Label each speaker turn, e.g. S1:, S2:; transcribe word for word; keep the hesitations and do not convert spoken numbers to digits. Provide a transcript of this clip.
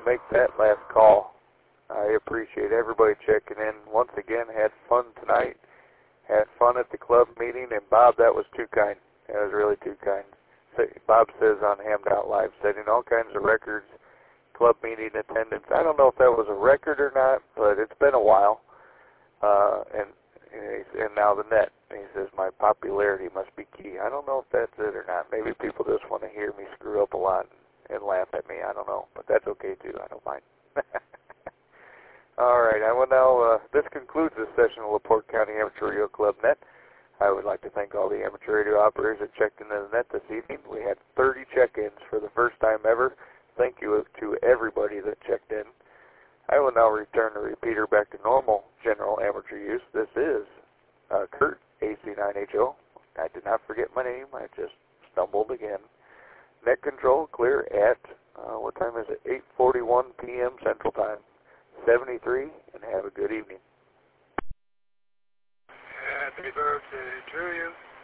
S1: make that last call. I appreciate everybody checking in. Once again, had fun tonight. Had fun at the club meeting, and Bob, that was too kind. That was really too kind. Bob says on Hammed Out Live, setting all kinds of records, club meeting attendance. I don't know if that was a record or not, but it's been a while. Uh, and, and now the net. And he says, my popularity must be key. I don't know if that's it or not. Maybe people just want to hear me screw up a lot and, and laugh at me. I don't know. But that's okay, too. I don't mind. All right. I will now, uh, this concludes this session of LaPorte County Amateur Radio Club Net. I would like to thank all the amateur radio operators that checked into the net this evening. We had thirty check-ins for the first time ever. Thank you to everybody that checked in. I will now return the repeater back to normal general amateur use. This is uh, Kurt, A C nine H O. I did not forget my name. I just stumbled again. Net control clear at, uh, what time is it? eight forty-one p m Central Time. seventy-three, and have a good evening.
S2: Happy birthday to you.